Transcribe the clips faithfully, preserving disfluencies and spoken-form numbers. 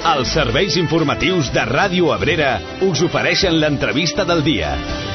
Els serveis informatius de Ràdio Abrera us ofereixen l'entrevista del dia.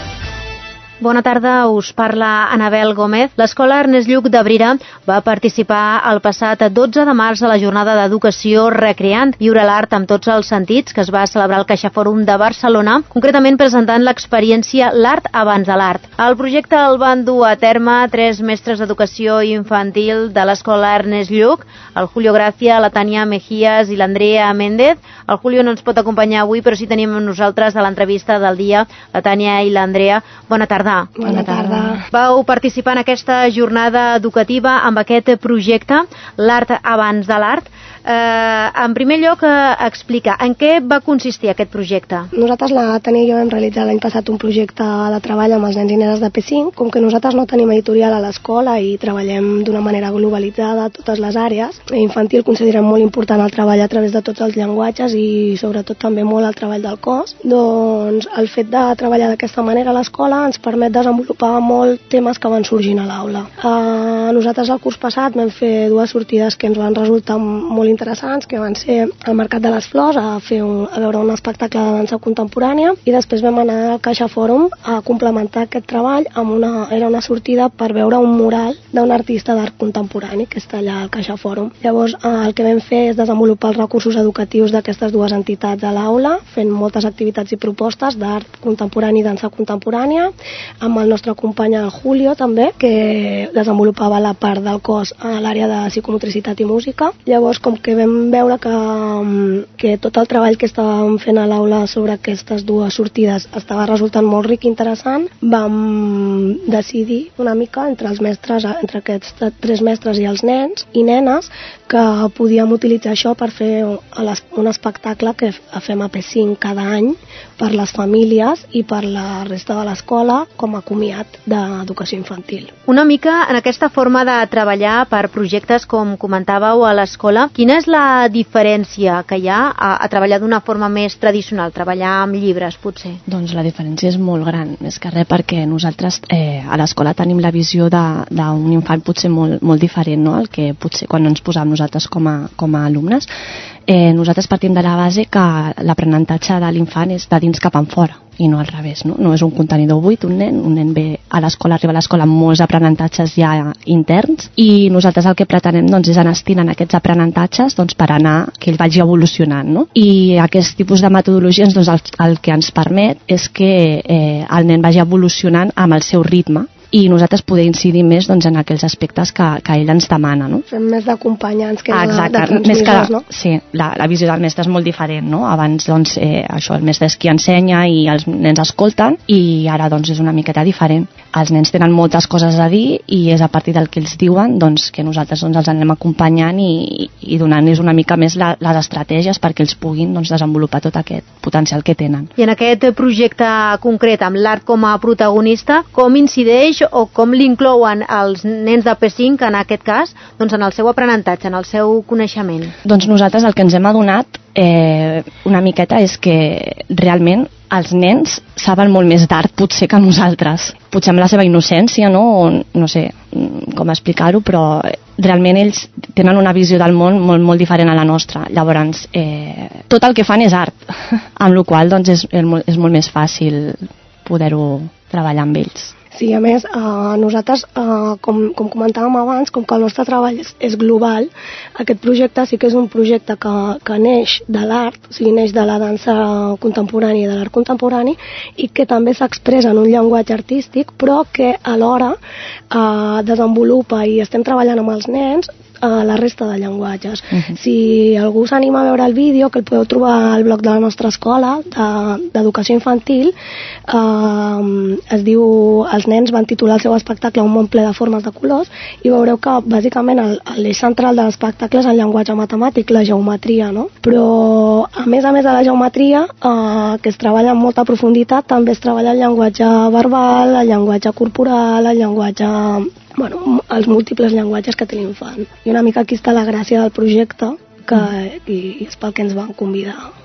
Bona tarda, us parla Anabel Gómez. L'Escola Ernest Lluch d'Abrera va participar el passat dotze de març a la jornada d'educació recreant, viure l'art amb tots els sentits, que es va celebrar al CaixaForum de Barcelona, concretament presentant l'experiència L'art abans de l'art. El projecte el van dur a terme tres mestres d'educació infantil de l'Escola Ernest Lluch, el Julio Gracia, la Tània Mejías i l'Andrea Méndez. El Julio no ens pot acompanyar avui, però sí tenim amb nosaltres a l'entrevista del dia la Tània i l'Andrea. Bona tarda. Bona tarda. Vau participar en aquesta jornada educativa amb aquest projecte, L'art abans de l'art. Eh, en primer lloc, eh, explica, en què va consistir aquest projecte? Nosaltres, la Tània i jo, vam realitzar l'any passat un projecte de treball amb els nens i nenes de P cinc. Com que nosaltres no tenim editorial a l'escola i treballem d'una manera globalitzada a totes les àrees, infantil considerem molt important el treball a través de tots els llenguatges i sobretot també molt el treball del cos. Doncs el fet de treballar d'aquesta manera a l'escola ens permet desenvolupar molt temes que van sorgint a l'aula. Eh, nosaltres el curs passat vam fer dues sortides que ens van resultar molt interessants, que van ser al Mercat de les Flors a, fer un, a veure un espectacle de dansa contemporània, i després vam anar al CaixaForum a complementar aquest treball amb una, era una sortida per veure un mural d'un artista d'art contemporani que està allà al CaixaForum. Llavors eh, el que vam fer és desenvolupar els recursos educatius d'aquestes dues entitats a l'aula, fent moltes activitats i propostes d'art contemporani i dansa contemporània, amb el nostre company el Julio també, que desenvolupava la part del cos a l'àrea de psicomotricitat i música. Llavors, com que vam veure que, que tot el treball que estàvem fent a l'aula sobre aquestes dues sortides estava resultant molt ric i interessant, vam decidir una mica entre els mestres, entre aquests tres mestres i els nens i nenes, que podíem utilitzar això per fer un espectacle que fem a P cinc cada any per les famílies i per la resta de l'escola com a comiat d'educació infantil. Una mica en aquesta forma de treballar per projectes, com comentàveu a l'escola, quina és la diferència que hi ha a, a treballar d'una forma més tradicional, treballar amb llibres, potser? Doncs la diferència és molt gran, més que res perquè nosaltres eh, a l'escola tenim la visió d'un infant potser molt, molt diferent, no? El que potser quan ens posam nosaltres com a, com a alumnes. Eh, nosaltres partim de la base que l'aprenentatge de l'infant és de dins cap en fora i no al revés, no? No és un contenidor buit, un nen, un nen ve a l'escola, arriba a l'escola amb molts aprenentatges ja interns, i nosaltres el que pretenem doncs, és anar estirant aquests aprenentatges doncs, per anar, que ell vagi evolucionant, no? I aquest tipus de metodologies doncs, el, el que ens permet és que eh, el nen vagi evolucionant amb el seu ritme, i nosaltres poder incidir més doncs, en aquells aspectes que, que ell ens demana, no? Fem més d'acompanyants que ah, de, exacte, de transmissors, més que, no? Sí, la, la visió del mestre és molt diferent, no? Abans, doncs, eh, això, el mestre és qui ensenya i els nens escolten, i ara, doncs, és una miqueta diferent. Els nens tenen moltes coses a dir i és a partir del que ells diuen doncs, que nosaltres doncs, els anem acompanyant i, i donant-los una mica més la, les estratègies perquè ells puguin doncs, desenvolupar tot aquest potencial que tenen. I en aquest projecte concret, amb l'art com a protagonista, com incideix o com l'inclouen els nens de P cinc, en aquest cas, doncs en el seu aprenentatge, en el seu coneixement? Doncs nosaltres el que ens hem adonat eh, una miqueta és que realment els nens saben molt més d'art potser que nosaltres. Potser amb la seva innocència, no? O, no sé com explicar-ho, però realment ells tenen una visió del món molt, molt diferent a la nostra. Llavors, eh, tot el que fan és art, amb la qual cosa doncs, és, és, molt, és molt més fàcil poder-ho treballar amb ells. Sí, a més, eh, nosaltres, eh, com, com comentàvem abans, com que el nostre treball és, és global, aquest projecte sí que és un projecte que, que neix de l'art, o sigui, neix de la dansa contemporània i de l'art contemporani, i que també s'expressa en un llenguatge artístic, però que alhora eh, desenvolupa i estem treballant amb els nens a la resta de llenguatges. Uh-huh. Si algú s'anima a veure el vídeo, que el podeu trobar al blog de la nostra escola d'educació infantil, eh, es diu Els nens van titular el seu espectacle Un món ple de formes de colors, i veureu que bàsicament l'eix central de l'espectacle és el llenguatge matemàtic, la geometria, no? Però a més a més de la geometria, eh, que es treballa amb molta profunditat, també es treballa el llenguatge verbal, el llenguatge corporal, el llenguatge... Bueno, els múltiples llenguatges que té l'infant. I una mica aquí està la gràcia del projecte, que i és pel que ens van convidar.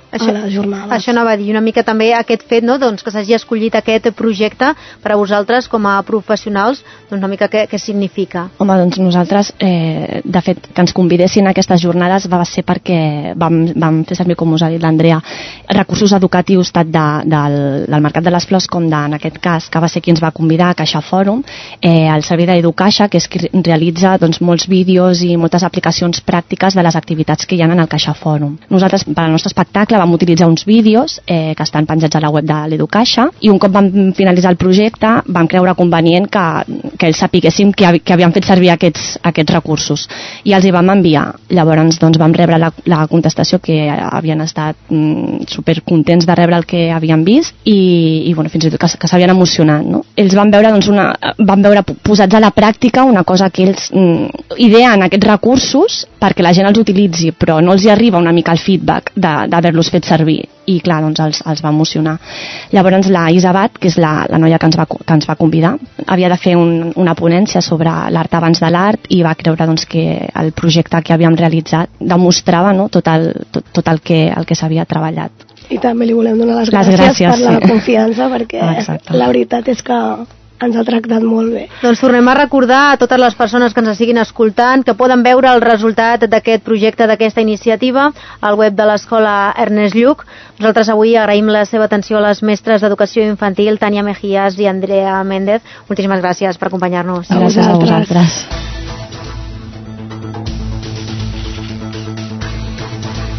això, a les jornades. Això anava a dir, una mica també aquest fet, no? Doncs que s'hagi escollit aquest projecte per a vosaltres com a professionals, doncs una mica què, què significa? Home, doncs nosaltres, eh, de fet, que ens convidessin a aquestes jornades va ser perquè vam, vam fer servir, com us ha dit l'Andrea, recursos educatius tant de, del, del Mercat de les Flors com de, en aquest cas, que va ser qui ens va convidar a Caixa Fòrum, eh, el servei d'Educaixa, que és qui realitza doncs, molts vídeos i moltes aplicacions pràctiques de les activitats que hi ha en el Caixa Fòrum. Nosaltres, per al nostre espectacle, vam utilitzar uns vídeos eh, que estan penjats a la web de l'Educaixa i un cop vam finalitzar el projecte vam creure convenient que, que ells sapiguéssim que, que havien fet servir aquests, aquests recursos i els hi vam enviar. Llavors doncs, vam rebre la, la contestació que havien estat mm, supercontents de rebre el que havien vist i, i bueno, fins i tot que, que s'havien emocionat. No? Ells van veure, doncs, una, van veure posats a la pràctica una cosa que ells mm, ideen aquests recursos perquè la gent els utilitzi, però no els hi arriba una mica el feedback d'haver-los fet servir i clar, doncs els, els va emocionar. Llavors la Isabat, que és la, la noia que ens, va, que ens va convidar, havia de fer un, una ponència sobre l'art abans de l'art i va creure doncs, que el projecte que havíem realitzat demostrava no, tot, el, tot, tot el que, el que s'havia treballat. I també li volem donar les, les gràcies, gràcies per la sí. confiança perquè Exacte. La veritat és que ens ha tractat molt bé. Doncs tornem a recordar a totes les persones que ens estiguin escoltant que poden veure el resultat d'aquest projecte, d'aquesta iniciativa, al web de l'Escola Ernest Lluch. Nosaltres avui agraïm la seva atenció a les mestres d'Educació Infantil, Tània Mejías i Andrea Méndez. Moltíssimes gràcies per acompanyar-nos. Gràcies a vosaltres.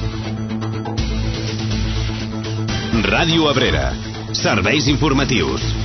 Ràdio Abrera. Serveis informatius.